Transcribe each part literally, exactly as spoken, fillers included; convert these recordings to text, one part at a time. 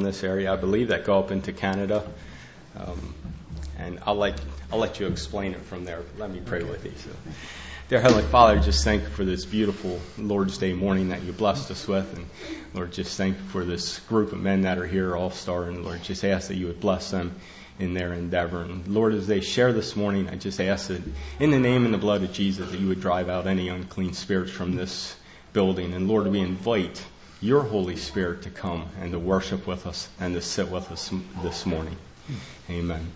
this area, I believe, that go up into Canada. Um, and I'll let, I'll let you explain it from there. Let me pray with you. So, dear Heavenly Father, just thank you for this beautiful Lord's Day morning that you blessed us with. And Lord, just thank you for this group of men that are here, All-Star. And Lord, just ask that you would bless them in their endeavor. And Lord, as they share this morning, I just ask that in the name and the blood of Jesus that you would drive out any unclean spirits from this building. And Lord, we invite your Holy Spirit to come and to worship with us and to sit with us this morning. Amen.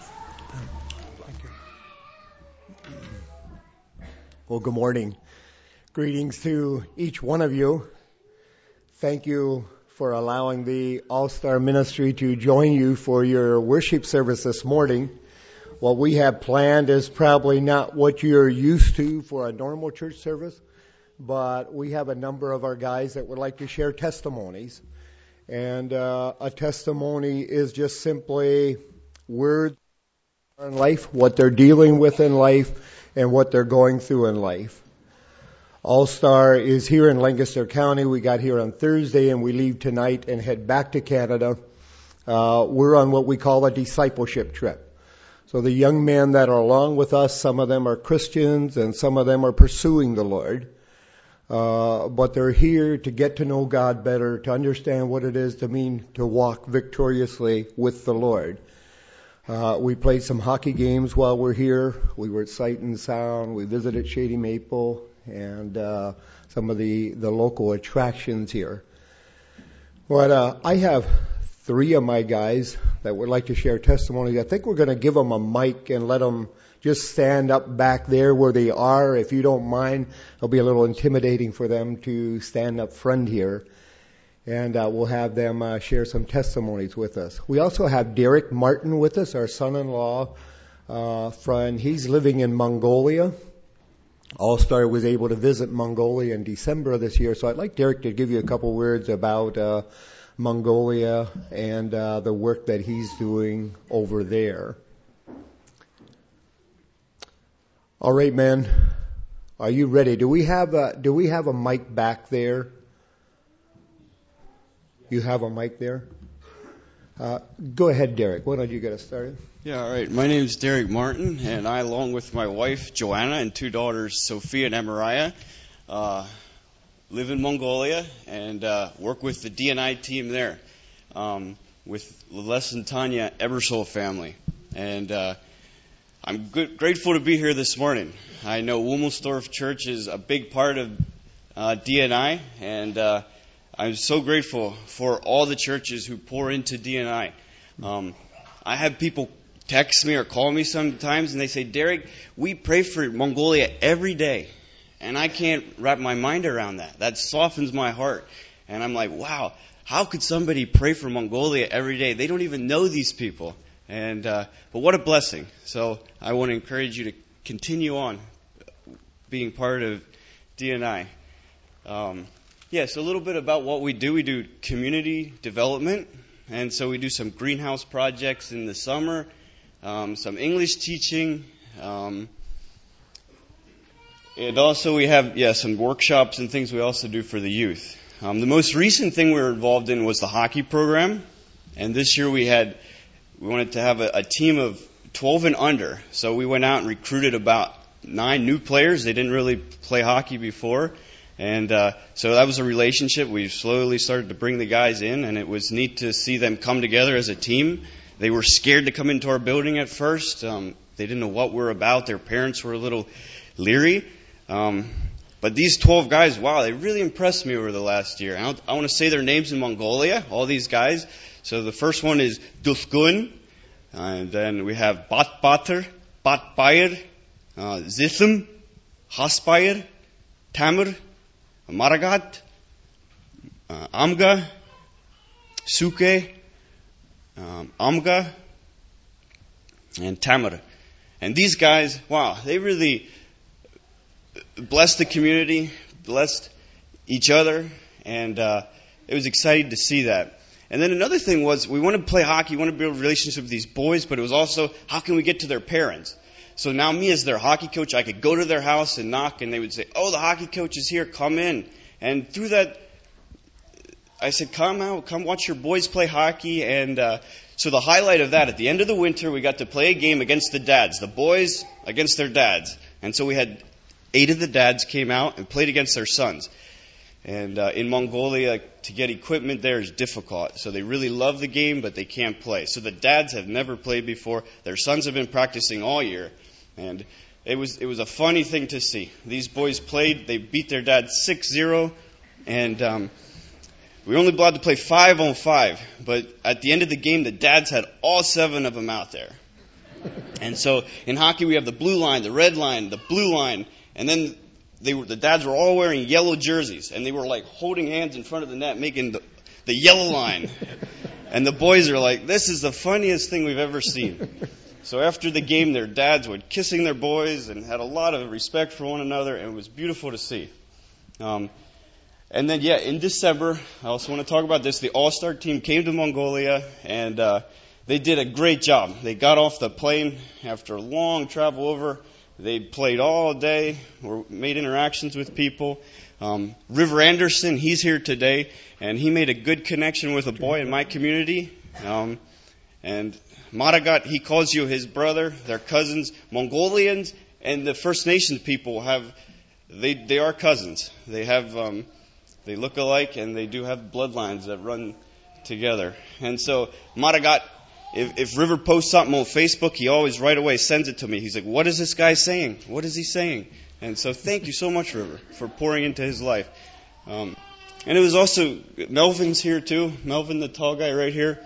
Well, good morning. Greetings to each one of you. Thank you for allowing the All-Star Ministry to join you for your worship service this morning. What we have planned is probably not what you're used to for a normal church service, but we have a number of our guys that would like to share testimonies. And uh, a testimony is just simply words in life, what they're dealing with in life, and what they're going through in life. All-Star is here in Lancaster County. We got here on Thursday and we leave tonight and head back to Canada. Uh, we're on what we call a discipleship trip. So the young men that are along with us, some of them are Christians and some of them are pursuing the Lord. Uh, but they're here to get to know God better, to understand what it is to mean to walk victoriously with the Lord. Uh, we played some hockey games while we're here. We were at Sight and Sound. We visited Shady Maple and uh, some of the, the local attractions here. But uh, I have three of my guys that would like to share testimonies. I think we're going to give them a mic and let them just stand up back there where they are. If you don't mind, it'll be a little intimidating for them to stand up front here. And uh, we'll have them uh, share some testimonies with us. We also have Derek Martin with us, our son-in-law. Uh, from, he's living in Mongolia. All-Star was able to visit Mongolia in December of this year. So I'd like Derek to give you a couple words about uh, Mongolia and uh, the work that he's doing over there. All right, man. Are you ready? Do we have a, do we have a mic back there? You have a mic there? Uh, go ahead, Derek. Why don't you get us started? Yeah, all right. My name is Derek Martin, and I, along with my wife, Joanna, and two daughters, Sophia and Emariah, uh, live in Mongolia and uh, work with the D N I team there um, with Les and Tanya Ebersol family. And uh, I'm good, grateful to be here this morning. I know Womelsdorf Church is a big part of uh, D N I, and uh, I'm so grateful for all the churches who pour into D N I. Um, I have people text me or call me sometimes, and they say, Derek, we pray for Mongolia every day. And I can't wrap my mind around that. That softens my heart. And I'm like, wow, how could somebody pray for Mongolia every day? They don't even know these people. And uh, but what a blessing. So I want to encourage you to continue on being part of D N I. Um, yeah, so a little bit about what we do. We do community development. And so we do some greenhouse projects in the summer. Um, some English teaching, um, and also we have yeah some workshops and things we also do for the youth. Um, the most recent thing we were involved in was the hockey program, and this year we had we wanted to have a, a team of twelve and under. So we went out and recruited about nine new players. They didn't really play hockey before, and uh, so that was a relationship. We slowly started to bring the guys in, and it was neat to see them come together as a team. They were scared to come into our building at first. Um, they didn't know what we're about. Their parents were a little leery. Um, but these twelve guys, wow, they really impressed me over the last year. I, I want to say their names in Mongolia, all these guys. So the first one is Dulgun. Uh, and then we have Batbater, Batbayr, uh, Zithum, Haspayr, Tamir, Maragat, uh, Amga, Suke, Um, Amga, and Tamar. And these guys, wow, they really blessed the community, blessed each other, and uh, it was exciting to see that. And then another thing was we wanted to play hockey, we wanted to build a relationship with these boys, but it was also how can we get to their parents? So now me as their hockey coach, I could go to their house and knock, and they would say, oh, the hockey coach is here, come in. And through that, I said, come out, come watch your boys play hockey. And uh, so the highlight of that, at the end of the winter, we got to play a game against the dads, the boys against their dads. And so we had eight of the dads came out and played against their sons. And uh, in Mongolia, to get equipment there is difficult. So they really love the game, but they can't play. So the dads have never played before. Their sons have been practicing all year. And it was it was a funny thing to see. These boys played. They beat their dad six zero. And um, we were only allowed to play five on five. But at the end of the game, the dads had all seven of them out there. And so in hockey, we have the blue line, the red line, the blue line. And then they were, the dads were all wearing yellow jerseys. And they were like holding hands in front of the net, making the, the yellow line. And the boys are like, this is the funniest thing we've ever seen. So after the game, their dads were kissing their boys and had a lot of respect for one another. And it was beautiful to see. Um, and then, yeah, in December, I also want to talk about this. The All-Star team came to Mongolia, and uh, they did a great job. They got off the plane after a long travel over. They played all day, or made interactions with people. Um, River Anderson, he's here today, and he made a good connection with a boy in my community. Um, and Maragat, he calls you his brother. They're cousins. Mongolians and the First Nations people have, they they are cousins. They have, um, they look alike, and they do have bloodlines that run together. And so Maragat, If, if River posts something on Facebook, he always right away sends it to me. He's like, what is this guy saying? What is he saying? And so thank you so much, River, for pouring into his life. Um, and it was also, Melvin's here too. Melvin, the tall guy right here.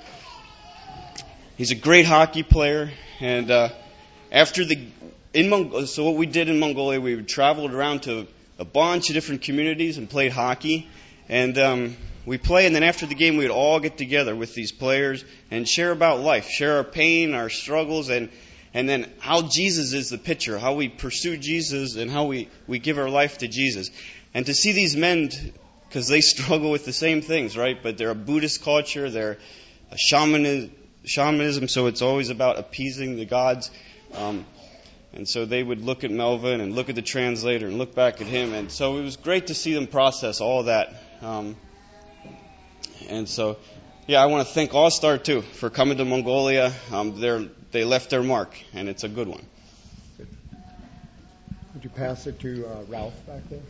He's a great hockey player. And uh, after the, in Mong- so what we did in Mongolia, we traveled around to a bunch of different communities and played hockey. And um we play, and then after the game, we'd all get together with these players and share about life, share our pain, our struggles, and and then how Jesus is the picture, how we pursue Jesus, and how we, we give our life to Jesus. And to see these men, because they struggle with the same things, right? But they're a Buddhist culture, they're a shamanism, shamanism, so it's always about appeasing the gods. Um, and so they would look at Melvin and look at the translator and look back at him. And so it was great to see them process all that. Um, And so, yeah, I want to thank All Star, too, for coming to Mongolia. Um, they're, they left their mark, and it's a good one. Would you pass it to uh, Ralph back there?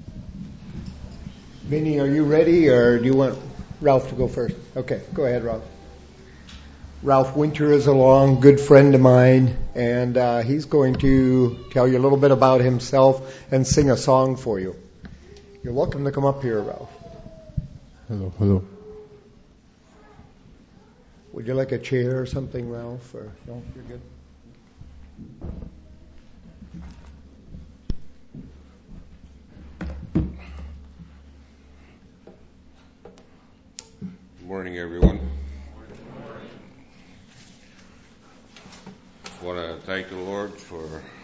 Minnie, are you ready, or do you want Ralph to go first? Okay, go ahead, Ralph. Ralph Winter is a long, good friend of mine, and uh, he's going to tell you a little bit about himself and sing a song for you. You're welcome to come up here, Ralph. Hello, hello. Would you like a chair or something, Ralph? Or no, you're good. Good morning, everyone. I want to thank the Lord for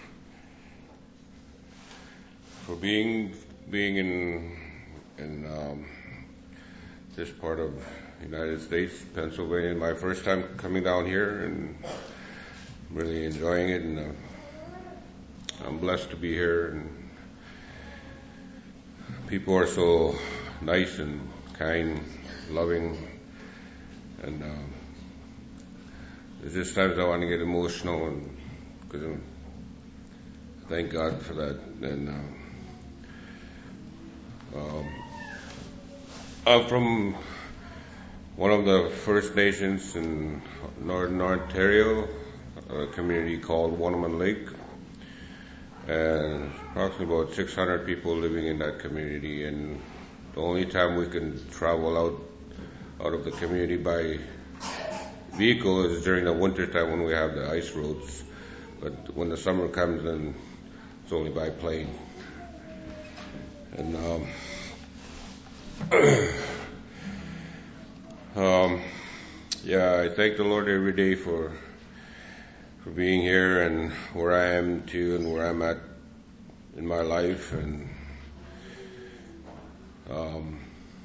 for being being in in um, this part of the United States, Pennsylvania. My first time coming down here, and I'm really enjoying it, and uh, I'm blessed to be here. And people are so nice and kind, loving, and um, there's just times I want to get emotional, and because thank God for that. And uh, um, I'm from one of the First Nations in Northern Ontario, a community called Waterman Lake, and approximately about six hundred people living in that community. And the only time we can travel out out of the community by vehicle is during the winter time when we have the ice roads. But when the summer comes, then it's only by plane. And um, um, yeah, I thank the Lord every day for for being here and where I am too, and where I'm at in my life. And um,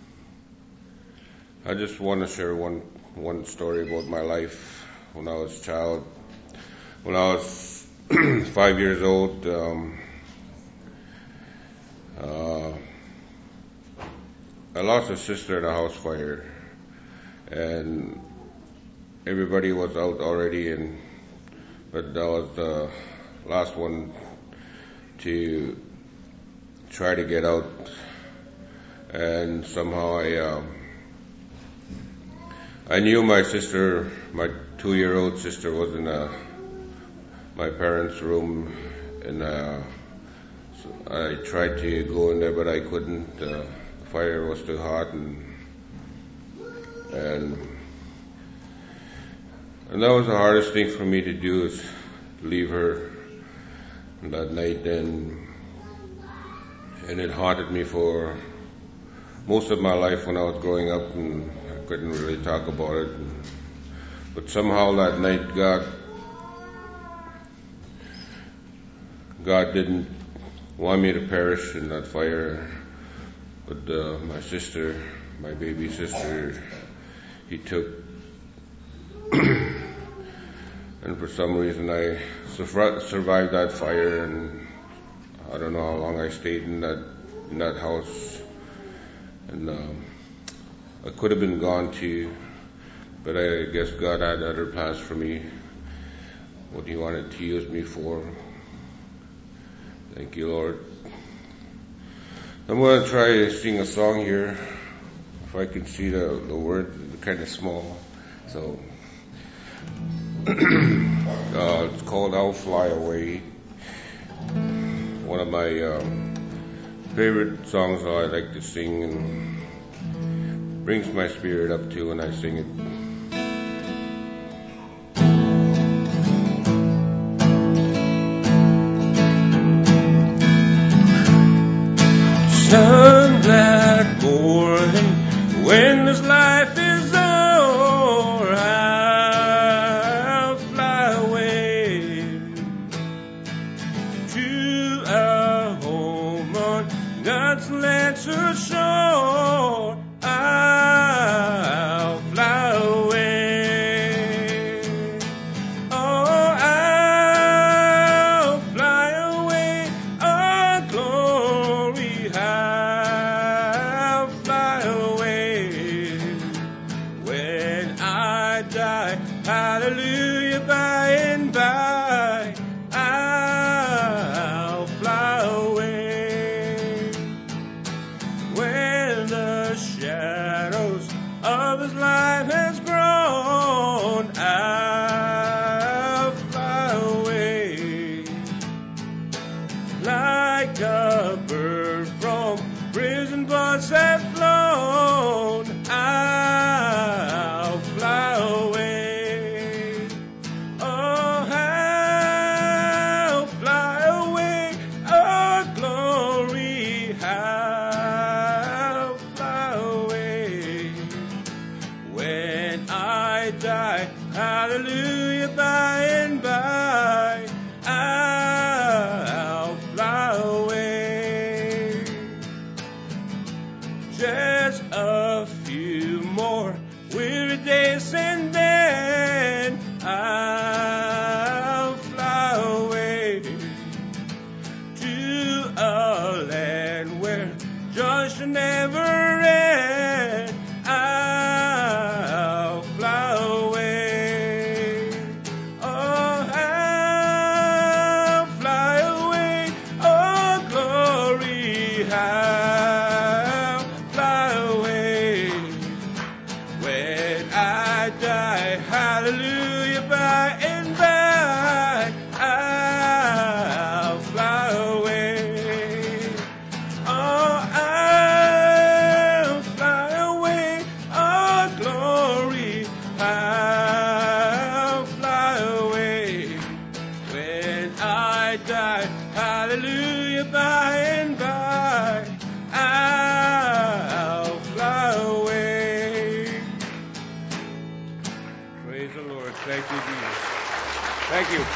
I just want to share one one story about my life when I was a child. When I was five years old, um, uh, I lost a sister in a house fire, and everybody was out already, and but that was the last one to try to get out, and somehow I um, I knew my sister, my two-year-old sister, was in a, my parents' room, and uh, so I tried to go in there, but I couldn't. Uh, the fire was too hot, and and and that was the hardest thing for me to do, is leave her that night, and and it haunted me for most of my life when I was growing up, and I couldn't really talk about it. And, but somehow that night, God, God didn't want me to perish in that fire. But uh, my sister, my baby sister, He took, and for some reason I survived that fire, and I don't know how long I stayed in that in that house. And um, I could have been gone too, but I guess God had other plans for me, what He wanted to use me for. Thank you, Lord. I'm going to try to sing a song here. If I can see the, the word, it's kind of small. So, uh, it's called I'll Fly Away. One of my um, favorite songs that I like to sing, and brings my spirit up too when I sing it. Sun black morning, when this life is o'er, I'll fly away to a home on God's lesser shore. I'll fly away. Oh, I'll fly away. Oh, glory, I'll fly away. When I die, hallelujah, by and by, I'll fly away. When the shadows of this life has grown, I'll fly away. Like a bird from prison bars have flown, I'll fly away. Oh, I'll fly away. Oh, glory, I'll fly away. When I die, hallelujah, by and by, I'll fly away. Just a few more weary days, and then I'll fly away to a land where joy shall never end. I'll fly away. Oh, I'll fly away. Oh, glory, I'll fly away. When I die, hallelujah, by and by, I'll fly away. Oh, I'll fly away. Oh, glory, I'll fly away. When I die, hallelujah, by and by, I'll fly away. Praise the Lord. Thank you, Jesus. Thank you.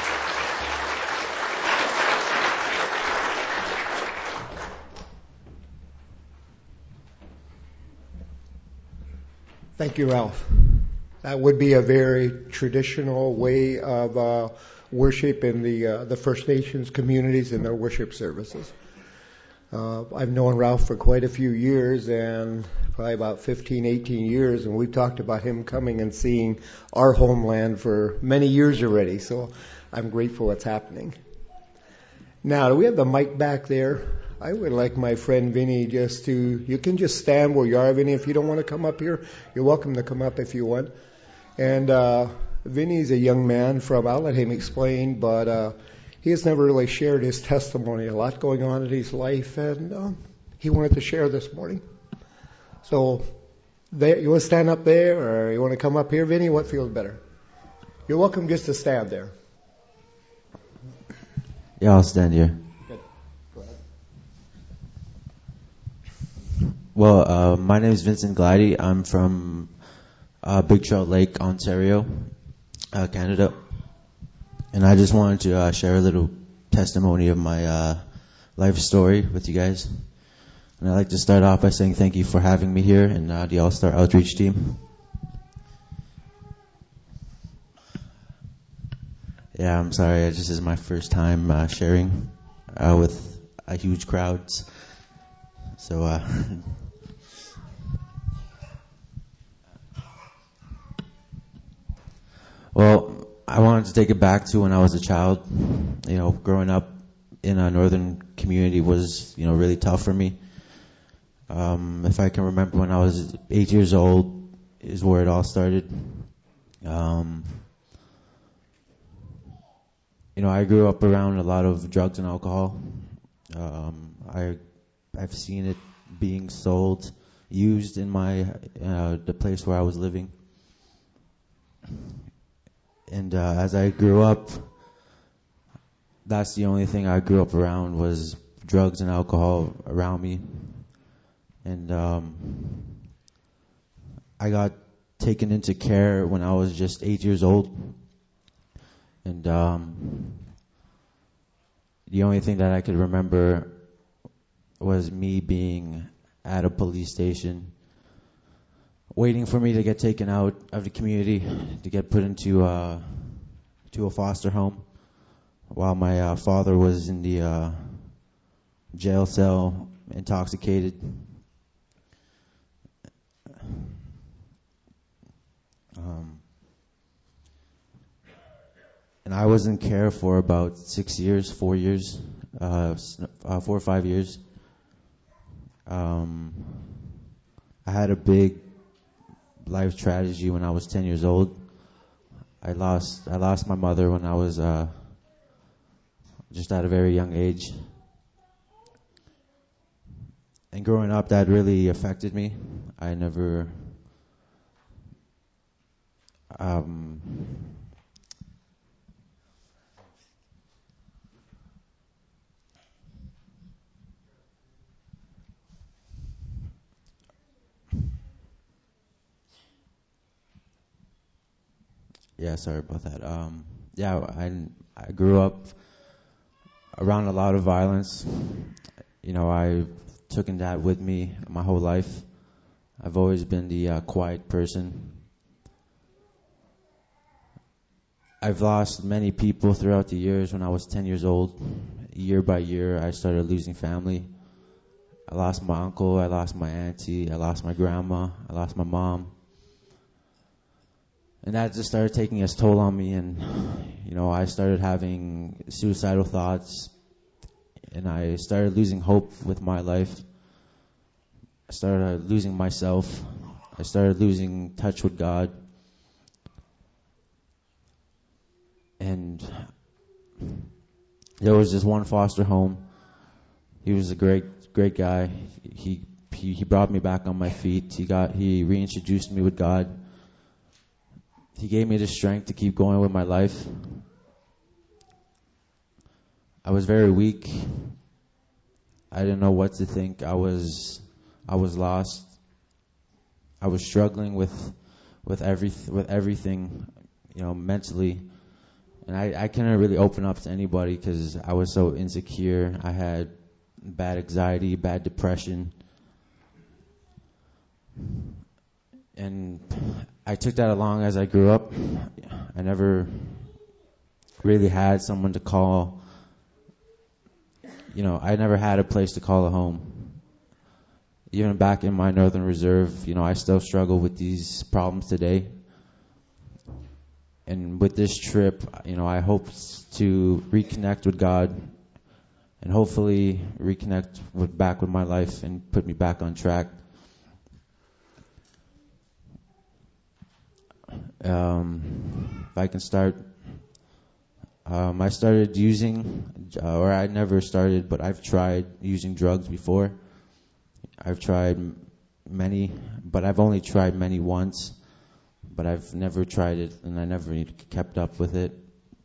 Thank you, Ralph. That would be a very traditional way of uh, worship in the uh, the First Nations communities in their worship services. Uh, I've known Ralph for quite a few years, and probably about fifteen, eighteen years, and we've talked about him coming and seeing our homeland for many years already, so I'm grateful it's happening. Now, do we have the mic back there? I would like my friend Vinny just to, you can just stand where you are, Vinny. If you don't want to come up here, you're welcome to come up if you want. And uh, Vinny's a young man from, I'll let him explain, but uh, he has never really shared his testimony. A lot going on in his life, and uh, he wanted to share this morning. So, there, you want to stand up there, or you want to come up here, Vinny? What feels better? You're welcome just to stand there. Yeah, I'll stand here. Good. Go ahead. Well, uh, my name is Vincent Glidey. I'm from uh, Big Trout Lake, Ontario, uh, Canada. And I just wanted to uh, share a little testimony of my uh, life story with you guys. And I'd like to start off by saying thank you for having me here and uh, the All-Star Outreach team. Yeah, I'm sorry. This is my first time uh, sharing uh, with a huge crowds. So, uh, well, I wanted to take it back to when I was a child. You know, growing up in a northern community was, you know, really tough for me. Um, if I can remember, when I was eight years old is where it all started. Um, You know, I grew up around a lot of drugs and alcohol. Um, I, I've seen it being sold, used in my uh, the place where I was living. And uh, as I grew up, that's the only thing I grew up around was drugs and alcohol around me. And um, I got taken into care when I was just eight years old. And um, the only thing that I could remember was me being at a police station, waiting for me to get taken out of the community, to get put into uh, to a foster home, while my uh, father was in the uh, jail cell, intoxicated. Um, And I was in care for about six years, four years, uh, uh, four or five years. Um, I had a big life tragedy when I was ten years old. I lost, I lost my mother when I was uh, just at a very young age. And growing up, that really affected me. I never. Um, Yeah, sorry about that. Um, yeah, I, I grew up around a lot of violence. You know, I took in that with me my whole life. I've always been the uh, quiet person. I've lost many people throughout the years. When I was ten years old, year by year, I started losing family. I lost my uncle, I lost my auntie, I lost my grandma, I lost my mom. And that just started taking its toll on me, and, you know, I started having suicidal thoughts, and I started losing hope with my life. I started losing myself. I started losing touch with God. And there was this one foster home. He was a great, great guy. He, he, he brought me back on my feet. He got, he reintroduced me with God. He gave me the strength to keep going with my life. I was very weak. I didn't know what to think. I was, I was lost. I was struggling with, with every, with everything, you know, mentally. And I, I couldn't really open up to anybody because I was so insecure. I had bad anxiety, bad depression. And I took that along as I grew up. I never really had someone to call, you know, I never had a place to call a home. Even back in my Northern Reserve, you know, I still struggle with these problems today. And with this trip, you know, I hope to reconnect with God and hopefully reconnect with back with my life and put me back on track. Um, if I can start, um, I started using, uh, or I never started, but I've tried using drugs before. I've tried many, but I've only tried many once, but I've never tried it, and I never kept up with it.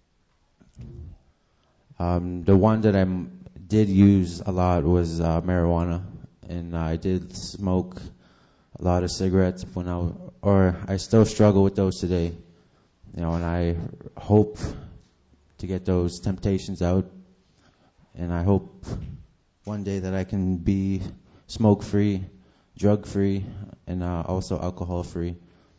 Um, the one that I m- did use a lot was uh, marijuana, and I did smoke a lot of cigarettes when I, or I still struggle with those today, you know, and I hope to get those temptations out, and I hope one day that I can be smoke-free, drug-free, and uh, also alcohol-free.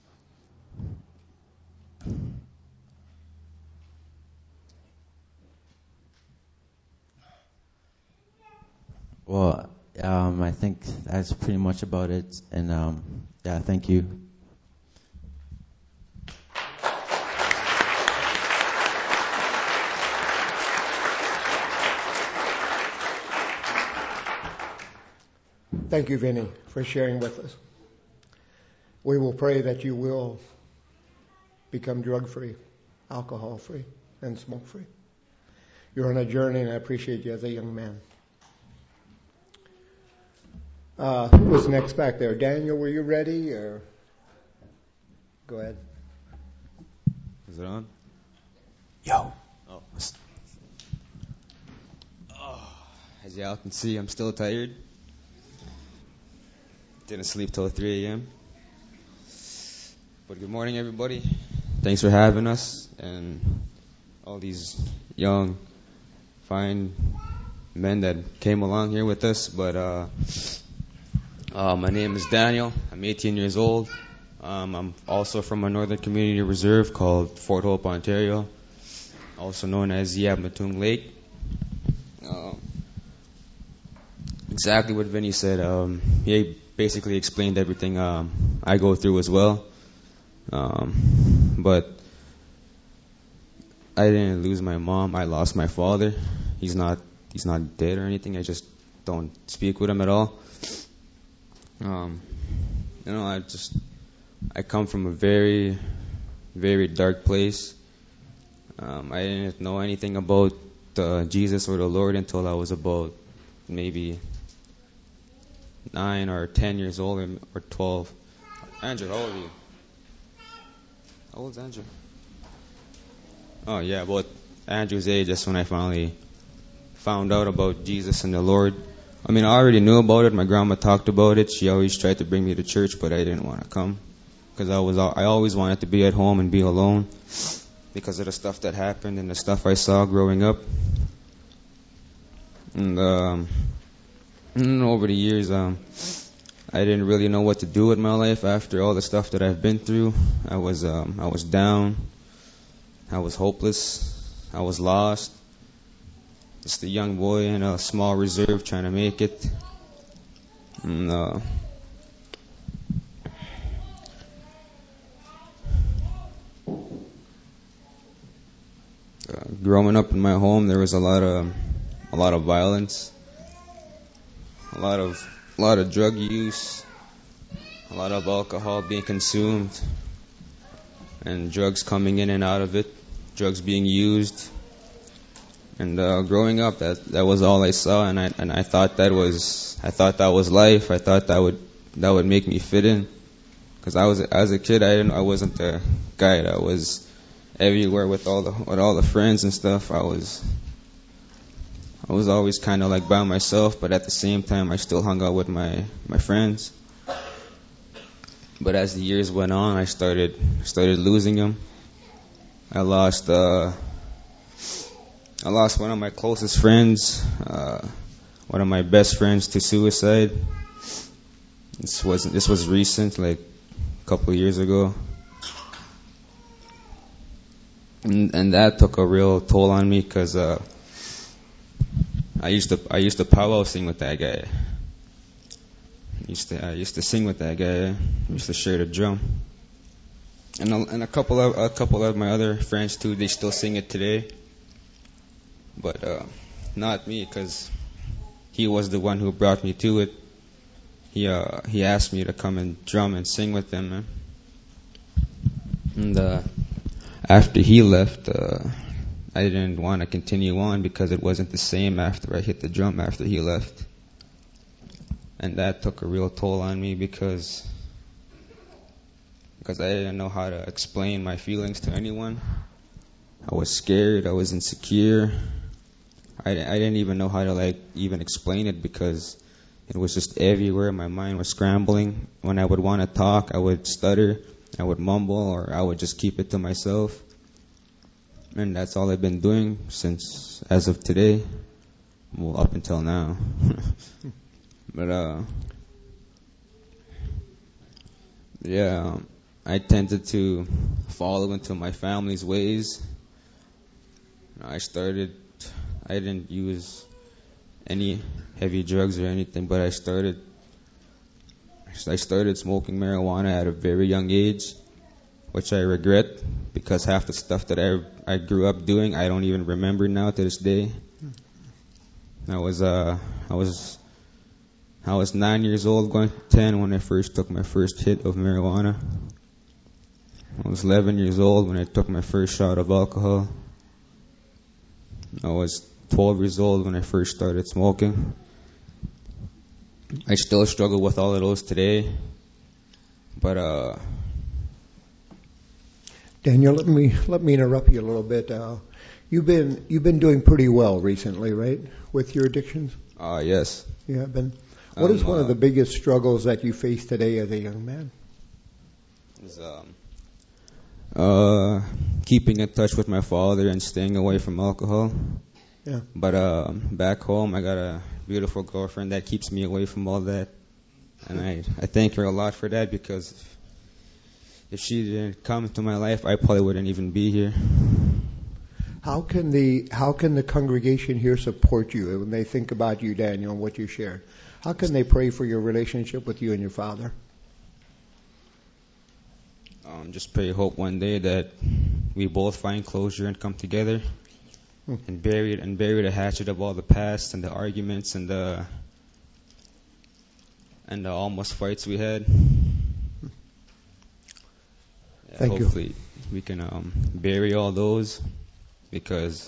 Well, um, I think that's pretty much about it, and um, yeah, thank you. Thank you, Vinny, for sharing with us. We will pray that you will become drug-free, alcohol-free, and smoke-free. You're on a journey, and I appreciate you as a young man. Uh, who was next back there? Daniel, were you ready? Or go ahead. Is it on? Yo. Oh. oh. As y'all can see, I'm still tired. Didn't sleep till three a.m. But good morning, everybody. Thanks for having us and all these young, fine men that came along here with us. But uh, uh, my name is Daniel. I'm eighteen years old. Um, I'm also from a northern community reserve called Fort Hope, Ontario, also known as Yabmatung Lake. Uh, exactly what Vinny said. Um, he basically explained everything um, I go through as well. Um, but I didn't lose my mom. I lost my father. He's not he's not dead or anything. I just don't speak with him at all. Um, you know, I just I come from a very, very dark place. Um, I didn't know anything about uh, Jesus or the Lord until I was about maybe nine or ten years old, or, or twelve. Andrew, how old are you? How old's Andrew? Oh yeah, about Andrew's age. That's when I finally found out about Jesus and the Lord. I mean, I already knew about it. My grandma talked about it. She always tried to bring me to church, but I didn't want to come because I was I always wanted to be at home and be alone because of the stuff that happened and the stuff I saw growing up. And um, and over the years, um, I didn't really know what to do with my life after all the stuff that I've been through. I was um, I was down. I was hopeless. I was lost. Just a young boy in a small reserve trying to make it. And, uh, uh, growing up in my home, there was a lot of a lot of violence, a lot of a lot of drug use, a lot of alcohol being consumed, and drugs coming in and out of it, drugs being used. And uh, growing up, that that was all I saw, and I and I thought that was I thought that was life. I thought that would that would make me fit in, because I was as a kid I didn't I wasn't the guy that was everywhere with all the with all the friends and stuff. I was I was always kind of like by myself, but at the same time I still hung out with my my friends. But as the years went on, I started started losing them. I lost. Uh, I lost one of my closest friends, uh, one of my best friends, to suicide. This was this was recent, like a couple of years ago, and, and that took a real toll on me because uh, I used to I used to powwow sing with that guy. I used to I used to sing with that guy. I used to share the drum. And a, and a couple of a couple of my other friends too. They still sing it today. But uh, not me, because he was the one who brought me to it. He uh, he asked me to come and drum and sing with him, man. And uh, after he left, uh, I didn't want to continue on because it wasn't the same after I hit the drum after he left. And that took a real toll on me because because I didn't know how to explain my feelings to anyone. I was scared. I was insecure. I, I didn't even know how to like even explain it because it was just everywhere. My mind was scrambling. When I would want to talk, I would stutter, I would mumble, or I would just keep it to myself. And that's all I've been doing since, as of today, well, up until now. But uh, yeah, I tended to follow into my family's ways. I started. I didn't use any heavy drugs or anything, but I started I started smoking marijuana at a very young age, which I regret because half the stuff that I I grew up doing I don't even remember now to this day. I was uh I was I was nine years old, going to ten when I first took my first hit of marijuana. I was eleven years old when I took my first shot of alcohol. I was twelve years old when I first started smoking. I still struggle with all of those today, but uh. Daniel, let me let me interrupt you a little bit. Uh, you've been you've been doing pretty well recently, right, with your addictions? Uh yes. You have been. What um, is one uh, of the biggest struggles that you face today as a young man? Is um uh keeping in touch with my father and staying away from alcohol. Yeah. But uh, back home, I got a beautiful girlfriend that keeps me away from all that, and I I thank her a lot for that because if, if she didn't come into my life, I probably wouldn't even be here. How can the how can the congregation here support you when they think about you, Daniel, and what you shared? How can they pray for your relationship with you and your father? Um, just pray, hope one day that we both find closure and come together. And bury it and bury the hatchet of all the past and the arguments and the and the almost fights we had. Yeah, Thank hopefully you. we can um, bury all those because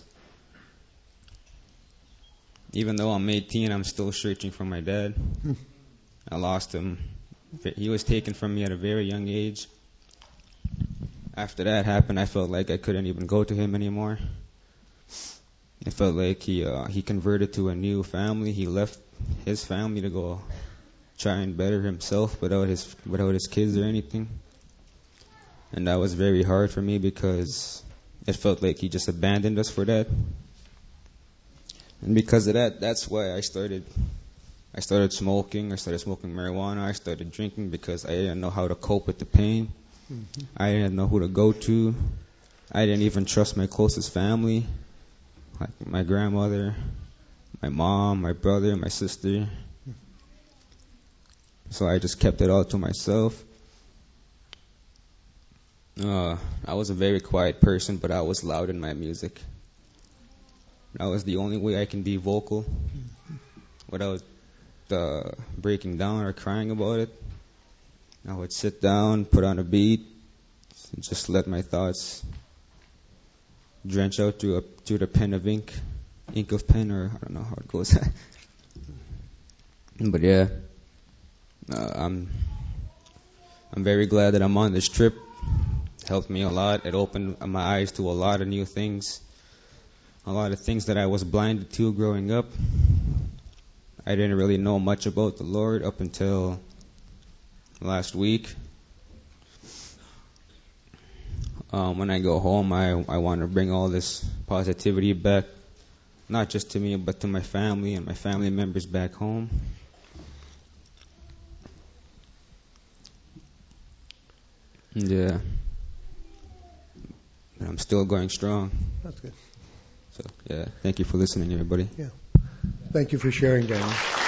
even though I'm eighteen, I'm still searching for my dad. I lost him. He was taken from me at a very young age. After that happened, I felt like I couldn't even go to him anymore. It felt like he uh, he converted to a new family. He left his family to go try and better himself without his without his kids or anything. And that was very hard for me because it felt like he just abandoned us for that. And because of that, that's why I started I started smoking. I started smoking marijuana. I started drinking because I didn't know how to cope with the pain. Mm-hmm. I didn't know who to go to. I didn't even trust my closest family. Like my grandmother, my mom, my brother, my sister. So I just kept it all to myself. Uh, I was a very quiet person, but I was loud in my music. That was the only way I can be vocal without uh, breaking down or crying about it. I would sit down, put on a beat, and just let my thoughts drench out through a through the pen of ink, ink of pen, or I don't know how it goes. But yeah, uh, I'm I'm very glad that I'm on this trip. It helped me a lot. It opened my eyes to a lot of new things, a lot of things that I was blinded to growing up. I didn't really know much about the Lord up until last week. Um, when I go home, I, I want to bring all this positivity back, not just to me, but to my family and my family members back home. Yeah. And I'm still going strong. That's good. So, yeah, thank you for listening, everybody. Yeah. Thank you for sharing, Daniel.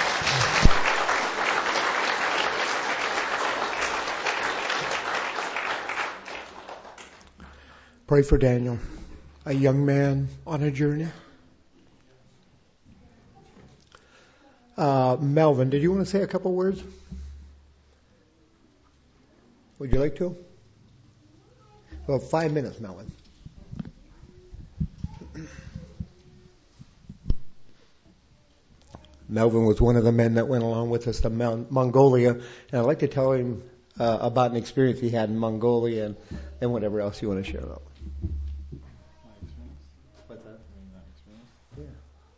Pray for Daniel, a young man on a journey. Uh, Melvin, did you want to say a couple words? Would you like to? Well, five minutes, Melvin. Melvin was one of the men that went along with us to Mount Mongolia, and I'd like to tell him uh, about an experience he had in Mongolia and, and whatever else you want to share about. My experience? What's that? I mean, my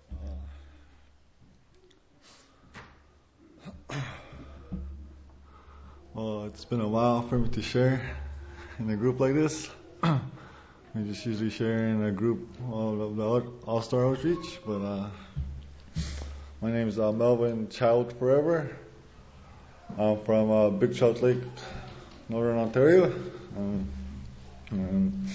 experience? Yeah. Uh, well, it's been a while for me to share in a group like this. We just usually share in a group of the All-Star Outreach, but uh, my name is uh, Melvin Child Forever. I'm from uh, Big Trout Lake, Northern Ontario. Um, and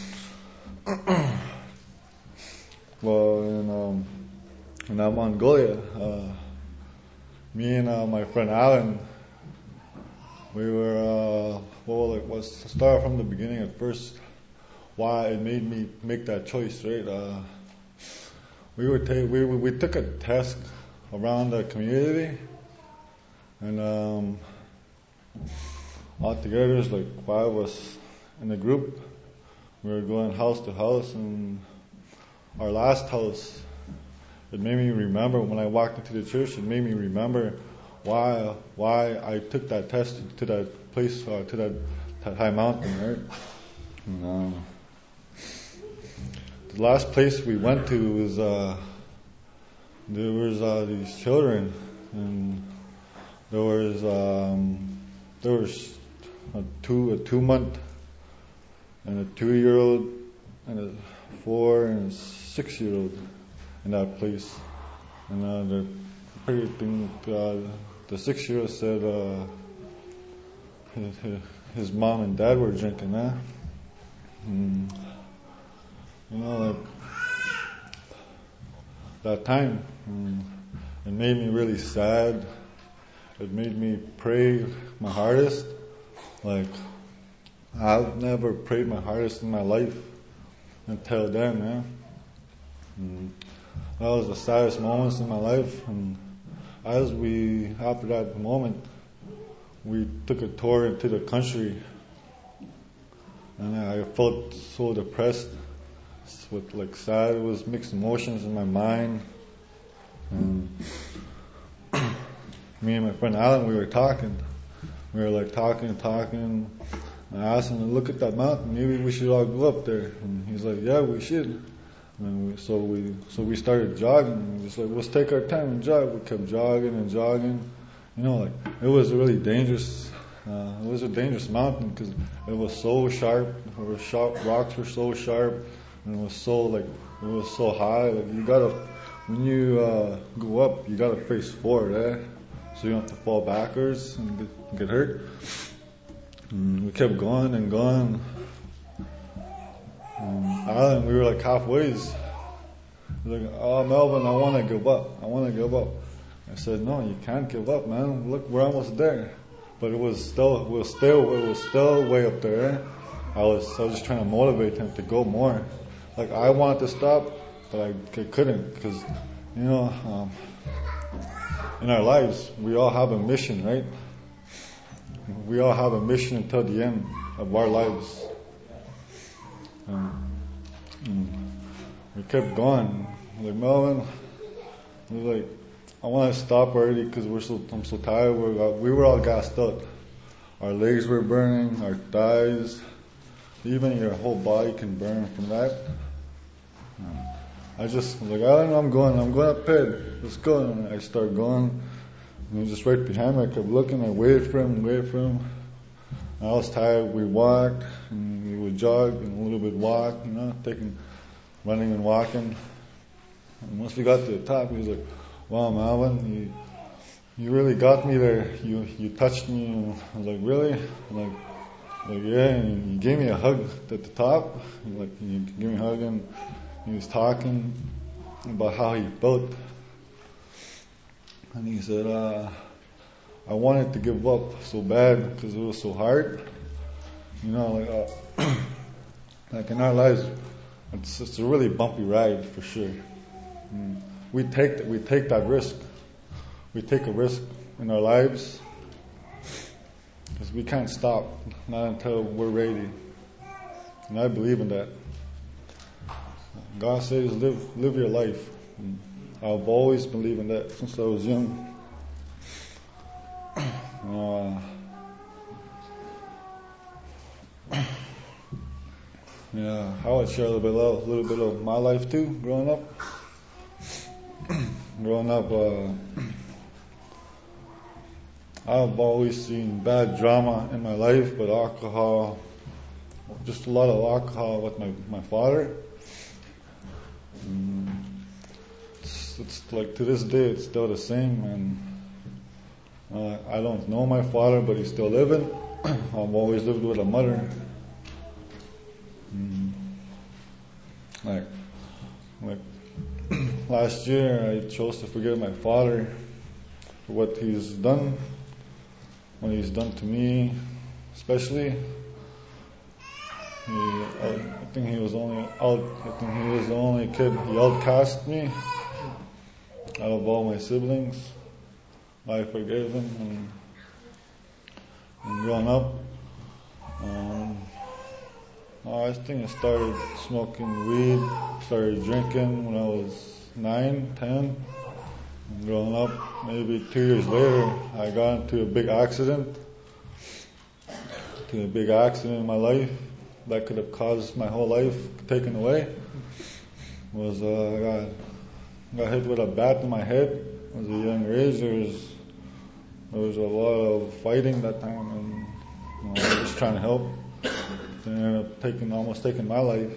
well, in, um, in uh, Mongolia, uh, me and uh, my friend Alan, we were, uh, well, it was to start from the beginning at first, why it made me make that choice, right? Uh, we were ta- we we took a test around the community, and um, all together, there's like five of us in the group. We were going house to house, and our last house, it made me remember when I walked into the church. It made me remember why why I took that test to that place, uh, to that, that high mountain, right? And, um, the last place we went to was uh, there was uh, these children, and there was um, there was a two a two month and a two year old and a four and a six year old in that place, and uh, the pretty thing uh, the six year old said uh, his, his mom and dad were drinking, huh? And, you know, like that time, um, it made me really sad. It made me pray my hardest. Like, I've never prayed my hardest in my life until then, man. And that was the saddest moments in my life. And as we, after that moment, we took a tour into the country, and I felt so depressed. With like sad, it was mixed emotions in my mind. And me and my friend Alan, we were talking. We were like talking and talking. And I asked him to look at that mountain. Maybe we should all go up there. And he's like, "Yeah, we should." And we, so we so we started jogging. And we just like, let's take our time and jog. We kept jogging and jogging. You know, like it was really dangerous. Uh, it was a dangerous mountain because it was so sharp. It was sharp. Rocks were so sharp. And it was so like it was so high. Like you gotta, when you uh, go up, you gotta face forward, eh? So you don't have to fall backwards and get, get hurt. And we kept going and going. And Alan, we were like halfway. Like, "Oh, Melvin, I want to give up. I want to give up." I said, "No, you can't give up, man. Look, we're almost there." But it was still, it was still, it was still way up there. Eh? I was, I was just trying to motivate him to go more. Like I wanted to stop, but I couldn't because, you know, um, in our lives we all have a mission, right? We all have a mission until the end of our lives. Um, and we kept going. Like Melvin, we were like, I want to stop already because we're so, I'm so tired. We're, we were all gassed up. Our legs were burning, our thighs. Even your whole body can burn from that. Um, I just was like, I don't know, I'm going, I'm going up ahead. Let's go. And I started going. And he was just right behind me. I kept looking. I waited for him, waited for him. And I was tired. We walked, and we would jog, and a little bit walk, you know, taking, running and walking. And once we got to the top, he was like, "Wow, Melvin, you, you really got me there. You, you touched me." And I was like, "Really?" I'm like, Like, yeah, and he gave me a hug at the top. Like, he gave me a hug, and he was talking about how he felt. And he said, uh, I wanted to give up so bad because it was so hard. You know, like, uh, like in our lives, it's, it's a really bumpy ride for sure. Mm. We take we take that risk. We take a risk in our lives because we can't stop, not until we're ready. And I believe in that. God says, live live your life. And I've always believed in that since I was young. Uh, yeah, I would share a little bit, of, a little bit of my life too, growing up. growing up, uh, I've always seen bad drama in my life, but alcohol, just a lot of alcohol with my, my father. Mm, it's, it's like to this day, it's still the same, and uh, I don't know my father, but he's still living. I've always lived with a mother. Mm, like, like last year, I chose to forgive my father for what he's done, what he's done to me, especially. He, I think he was only out. I think he was the only kid. He outcast me out of all my siblings. I forgave him, and, and growing up, um, I think I started smoking weed, started drinking when I was nine, ten. And growing up, maybe two years later, I got into a big accident. To a big accident in my life that could have caused my whole life taken away. Was uh, I got got hit with a bat in my head as a younger age. There was there was a lot of fighting that time, and you know, I was just trying to help. They ended up taking almost taking my life,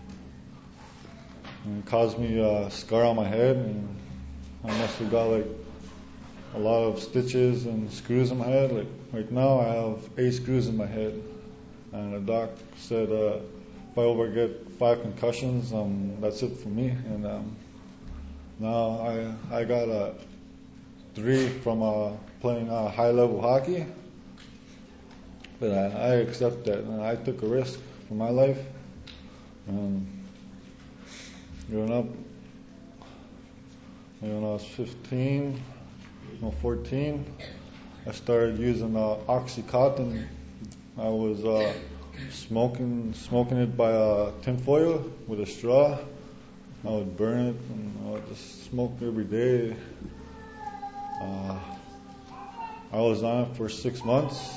and it caused me a scar on my head, and I must have got like a lot of stitches and screws in my head. Like right now, I have eight screws in my head, and the doc said uh, if I ever get five concussions, um, that's it for me. And um, now I I got a three from uh, playing uh, high level hockey. But I, I accept that, and I took a risk for my life. Um, growing up, when I was fifteen, no, fourteen, I started using uh, OxyContin. I was uh, smoking smoking it by uh, tinfoil with a straw. I would burn it, and I would just smoke every day. Uh, I was on it for six months.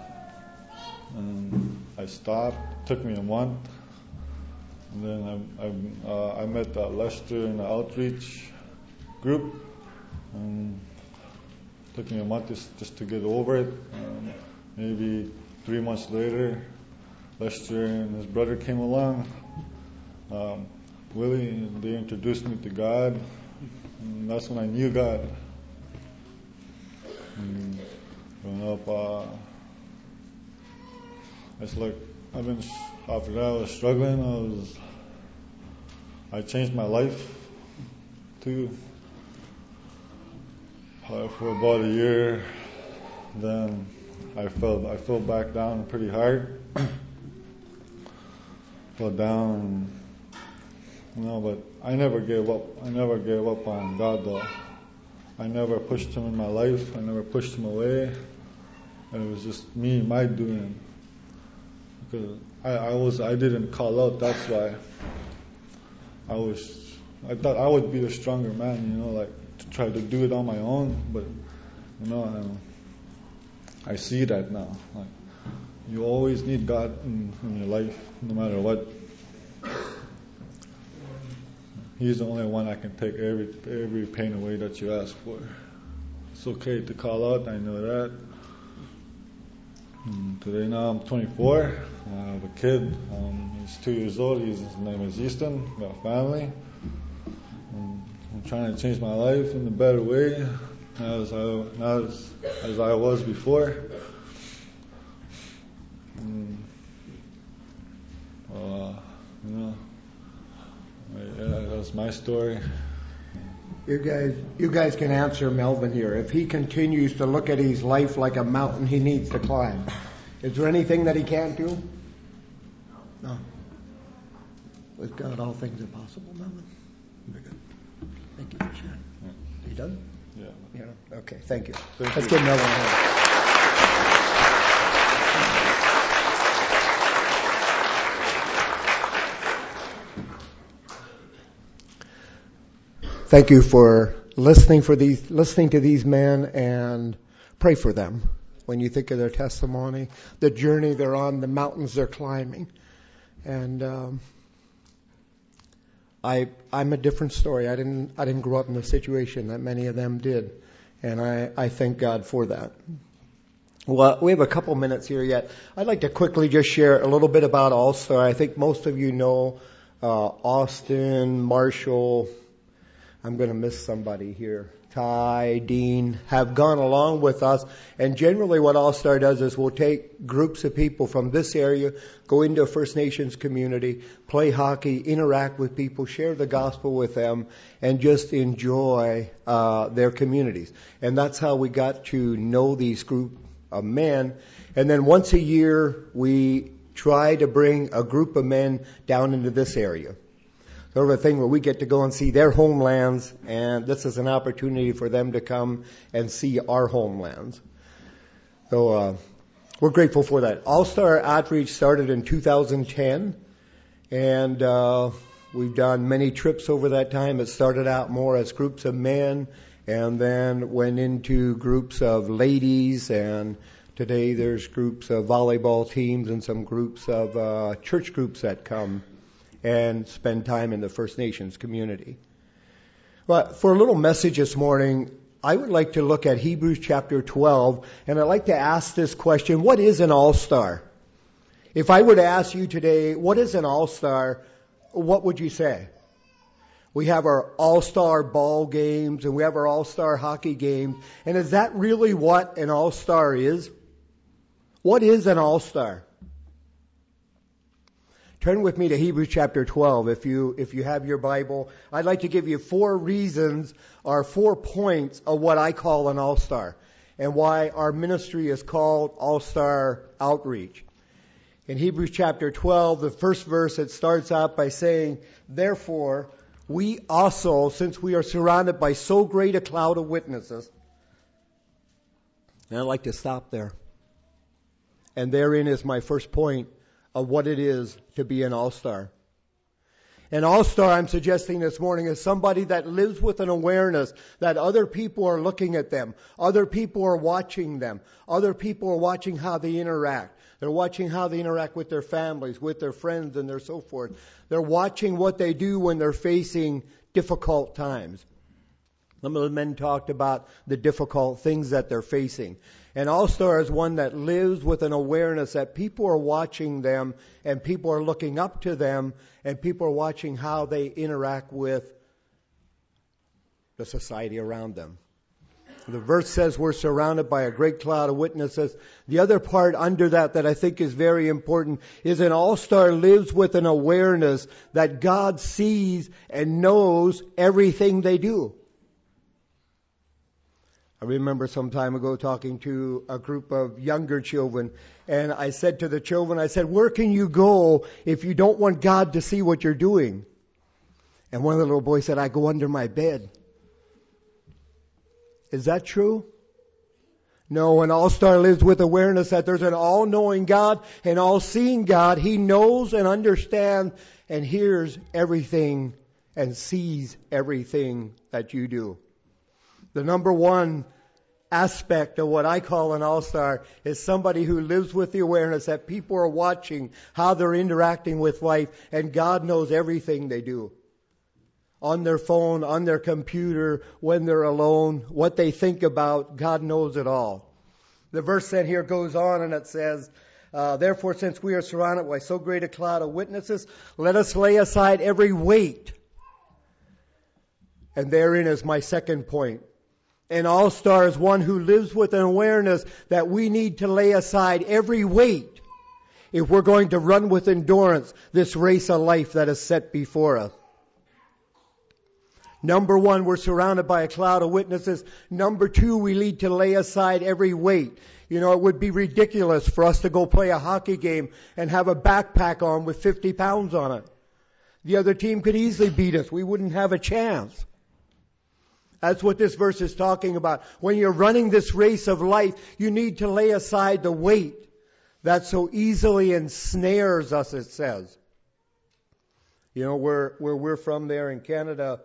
And I stopped. It took me a month. And then I I, uh, I met uh, Lester in the outreach group. And it took me a month just, just to get over it. And maybe three months later, Lester and his brother came along. Um, Willie, they introduced me to God. And that's when I knew God. And growing up, uh, it's like I've been after that I was struggling. I was I changed my life too uh, for about a year. Then I fell I fell back down pretty hard. Fell down, and, you know. But I never gave up. I never gave up on God though. I never pushed Him in my life. I never pushed Him away. And it was just me, my doing. Because I, I was, I didn't call out. That's why I was. I thought I would be the stronger man, you know, like to try to do it on my own. But you know, I, I see that now. Like you always need God in, in your life, no matter what. He's the only one that can take every every pain away that you ask for. It's okay to call out. I know that. And today now I'm twenty-four. I have a kid. Um, he's two years old. He's, his name is Easton. Got a family. And I'm trying to change my life in a better way, as I not as, as I was before. And, uh, you know, yeah, that's my story. You guys, you guys can answer Melvin here. If he continues to look at his life like a mountain he needs to climb, is there anything that he can't do? No. With God, all things are possible, Melvin. Very good. Thank you for sharing. Yeah. You done? Yeah. Yeah. Okay. Thank you. Thank Let's you. give Melvin a hand. Thank you for listening for these, listening to these men, and pray for them when you think of their testimony, the journey they're on, the mountains they're climbing. And um, I, I'm a different story. I didn't, I didn't grow up in the situation that many of them did, and I, I thank God for that. Well, we have a couple minutes here yet. I'd like to quickly just share a little bit about All-Star. I think most of you know uh, Austin, Marshall. I'm going to miss somebody here. Ty, Dean have gone along with us. And generally what All-Star does is we'll take groups of people from this area, go into a First Nations community, play hockey, interact with people, share the gospel with them, and just enjoy uh, their communities. And that's how we got to know these group of men. And then once a year, we try to bring a group of men down into this area. Sort of a thing where we get to go and see their homelands, and this is an opportunity for them to come and see our homelands. So uh, we're grateful for that. All-Star Outreach started in two thousand ten, and uh, we've done many trips over that time. It started out more as groups of men, and then went into groups of ladies, and today there's groups of volleyball teams and some groups of uh, church groups that come and spend time in the First Nations community. But for a little message this morning, I would like to look at Hebrews chapter twelve, and I'd like to ask this question: what is an all-star? If I were to ask you today, what is an all-star, what would you say? We have our all-star ball games, and we have our all-star hockey games, and is that really what an all-star is? What is an all-star? Turn with me to Hebrews chapter twelve if you if you have your Bible. I'd like to give you four reasons or four points of what I call an all-star and why our ministry is called All-Star Outreach. In Hebrews chapter twelve, the first verse, it starts out by saying, "Therefore, we also, since we are surrounded by so great a cloud of witnesses," and I'd like to stop there. And therein is my first point of what it is to be an all-star. An all-star, I'm suggesting this morning, is somebody that lives with an awareness that other people are looking at them. Other people are watching them. Other people are watching how they interact. They're watching how they interact with their families, with their friends, and their so forth. They're watching what they do when they're facing difficult times. Some of the men talked about the difficult things that they're facing. An all-star is one that lives with an awareness that people are watching them and people are looking up to them and people are watching how they interact with the society around them. The verse says we're surrounded by a great cloud of witnesses. The other part under that that I think is very important is an all-star lives with an awareness that God sees and knows everything they do. I remember some time ago talking to a group of younger children, and I said to the children, I said, where can you go if you don't want God to see what you're doing? And one of the little boys said, I go under my bed. Is that true? No, an all-star lives with awareness that there's an all-knowing God and all-seeing God. He knows and understands and hears everything and sees everything that you do. The number one aspect of what I call an all-star is somebody who lives with the awareness that people are watching how they're interacting with life, and God knows everything they do. On their phone, on their computer, when they're alone, what they think about, God knows it all. The verse then here goes on and it says, uh, therefore, since we are surrounded by so great a cloud of witnesses, let us lay aside every weight. And therein is my second point. An all-star is one who lives with an awareness that we need to lay aside every weight if we're going to run with endurance this race of life that is set before us. Number one, we're surrounded by a cloud of witnesses. Number two, we need to lay aside every weight. You know, it would be ridiculous for us to go play a hockey game and have a backpack on with fifty pounds on it. The other team could easily beat us. We wouldn't have a chance. That's what this verse is talking about. When you're running this race of life, you need to lay aside the weight that so easily ensnares us, it says. You know, where, where we're from there in Canada,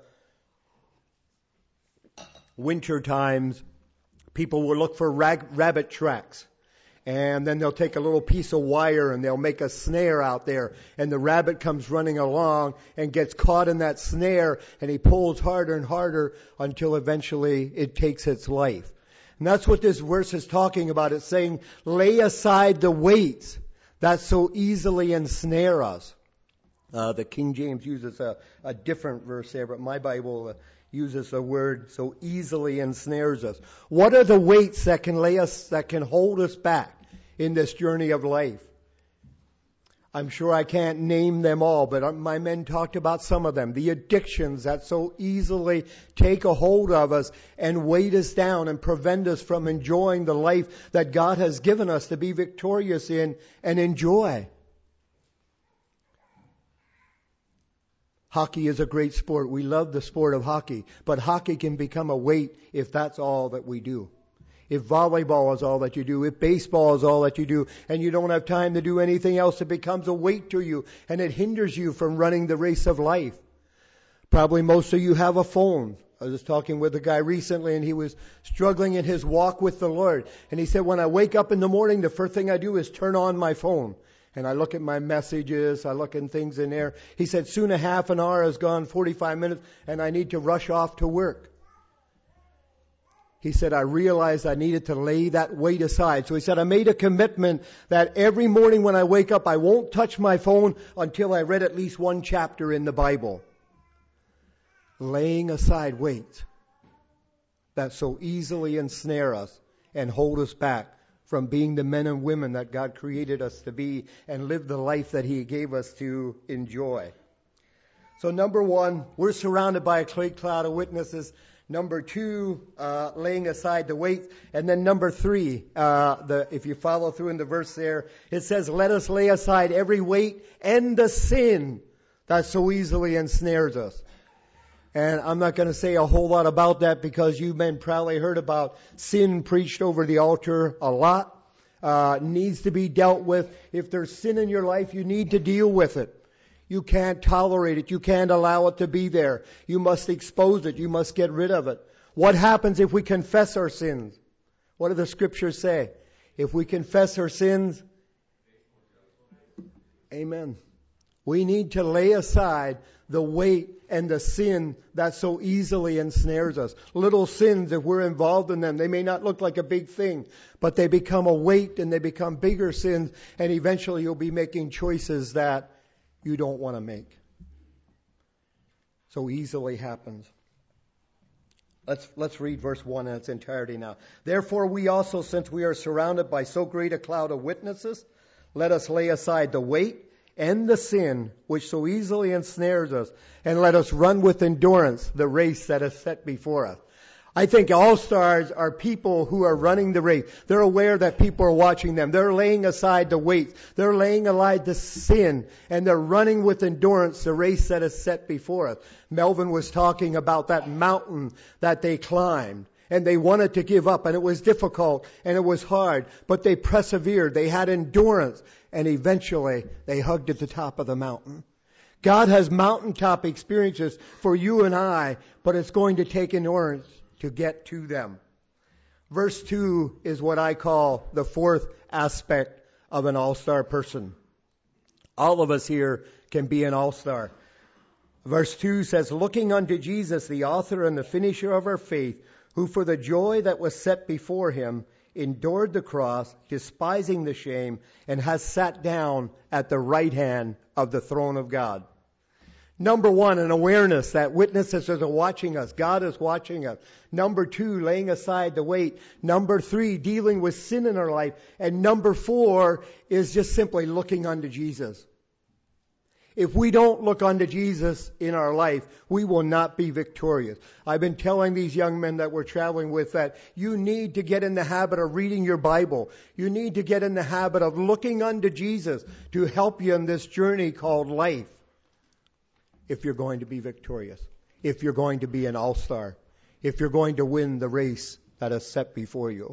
winter times, people will look for rag, rabbit tracks. And then they'll take a little piece of wire and they'll make a snare out there. And the rabbit comes running along and gets caught in that snare, and he pulls harder and harder until eventually it takes its life. And that's what this verse is talking about. It's saying, lay aside the weights that so easily ensnare us. Uh, the King James uses a, a different verse there, but my Bible uh, uses the word so easily ensnares us. What are the weights that can lay us, that can hold us back in this journey of life? I'm sure I can't name them all, but my men talked about some of them. The addictions that so easily take a hold of us and weight us down and prevent us from enjoying the life that God has given us to be victorious in and enjoy. Hockey is a great sport. We love the sport of hockey. But hockey can become a weight if that's all that we do. If volleyball is all that you do, if baseball is all that you do, and you don't have time to do anything else, it becomes a weight to you, and it hinders you from running the race of life. Probably most of you have a phone. I was talking with a guy recently, and he was struggling in his walk with the Lord. And he said, when I wake up in the morning, the first thing I do is turn on my phone. And I look at my messages, I look at things in there. He said, soon a half an hour has gone, forty-five minutes, and I need to rush off to work. He said, I realized I needed to lay that weight aside. So he said, I made a commitment that every morning when I wake up, I won't touch my phone until I read at least one chapter in the Bible. Laying aside weights that so easily ensnare us and hold us back from being the men and women that God created us to be and live the life that He gave us to enjoy. So number one, we're surrounded by a great cloud of witnesses. Number two, uh, laying aside the weight. And then number three, uh, the, if you follow through in the verse there, it says, let us lay aside every weight and the sin that so easily ensnares us. And I'm not going to say a whole lot about that because you men probably heard about sin preached over the altar a lot. Uh, needs to be dealt with. If there's sin in your life, you need to deal with it. You can't tolerate it. You can't allow it to be there. You must expose it. You must get rid of it. What happens if we confess our sins? What do the scriptures say? If we confess our sins, amen. We need to lay aside the weight and the sin that so easily ensnares us. Little sins, if we're involved in them, they may not look like a big thing, but they become a weight and they become bigger sins, and eventually you'll be making choices that you don't want to make. So easily happens. Let's, let's read verse one in its entirety now. Therefore we also, since we are surrounded by so great a cloud of witnesses, let us lay aside the weight and the sin which so easily ensnares us, and let us run with endurance the race that is set before us. I think all-stars are people who are running the race. They're aware that people are watching them. They're laying aside the weight. They're laying aside the sin, and they're running with endurance the race that is set before us. Melvin was talking about that mountain that they climbed. And they wanted to give up, and it was difficult, and it was hard, but they persevered. They had endurance, and eventually they hugged at the top of the mountain. God has mountaintop experiences for you and I, but it's going to take endurance to get to them. Verse two is what I call the fourth aspect of an all-star person. All of us here can be an all-star. Verse two says, looking unto Jesus, the author and the finisher of our faith, who for the joy that was set before him endured the cross, despising the shame, and has sat down at the right hand of the throne of God. Number one, an awareness that witnesses are watching us. God is watching us. Number two, laying aside the weight. Number three, dealing with sin in our life. And number four is just simply looking unto Jesus. If we don't look unto Jesus in our life, we will not be victorious. I've been telling these young men that we're traveling with that you need to get in the habit of reading your Bible. You need to get in the habit of looking unto Jesus to help you in this journey called life. If you're going to be victorious. If you're going to be an all-star. If you're going to win the race that is set before you.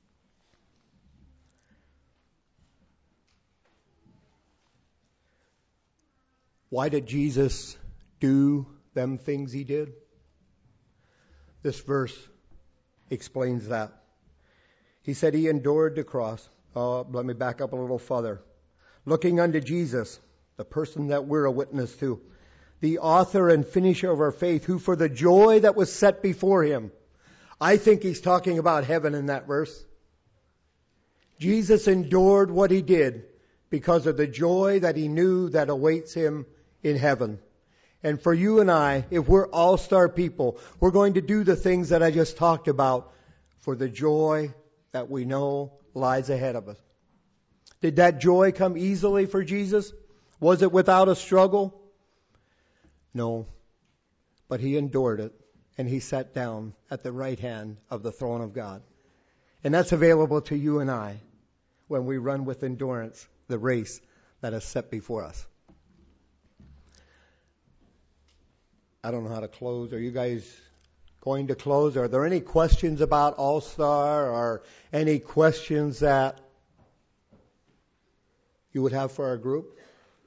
Why did Jesus do them things he did? This verse explains that. He said he endured the cross. Oh, let me back up a little further. Looking unto Jesus, the person that we're a witness to, the author and finisher of our faith, who for the joy that was set before him. I think he's talking about heaven in that verse. Jesus endured what he did because of the joy that he knew that awaits him in heaven. And for you and I, if we're all-star people, we're going to do the things that I just talked about for the joy that we know lies ahead of us. Did that joy come easily for Jesus? Was it without a struggle? No. But he endured it, and he sat down at the right hand of the throne of God. And that's available to you and I when we run with endurance the race that is set before us. I don't know how to close. Are you guys going to close? Are there any questions about All-Star or any questions that you would have for our group?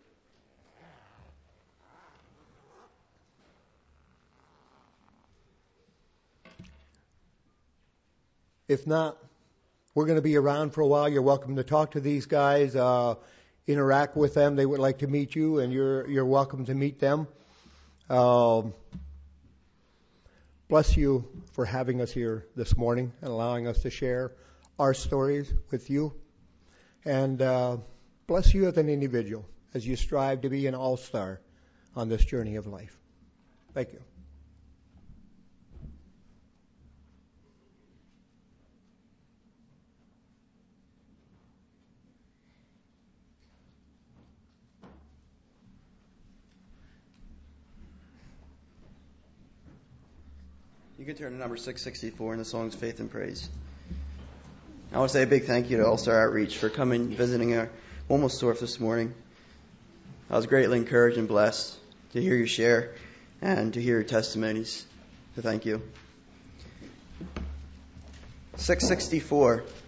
If not, we're going to be around for a while. You're welcome to talk to these guys, uh, interact with them. They would like to meet you, and you're you're welcome to meet them. Um, bless you for having us here this morning and allowing us to share our stories with you. And uh, bless you as an individual as you strive to be an all-star on this journey of life. Thank you. You can turn to number six sixty-four in the song's Faith and Praise. I want to say a big thank you to All-Star Outreach for coming, visiting our Womelsdorf this morning. I was greatly encouraged and blessed to hear you share and to hear your testimonies. So thank you. six sixty-four.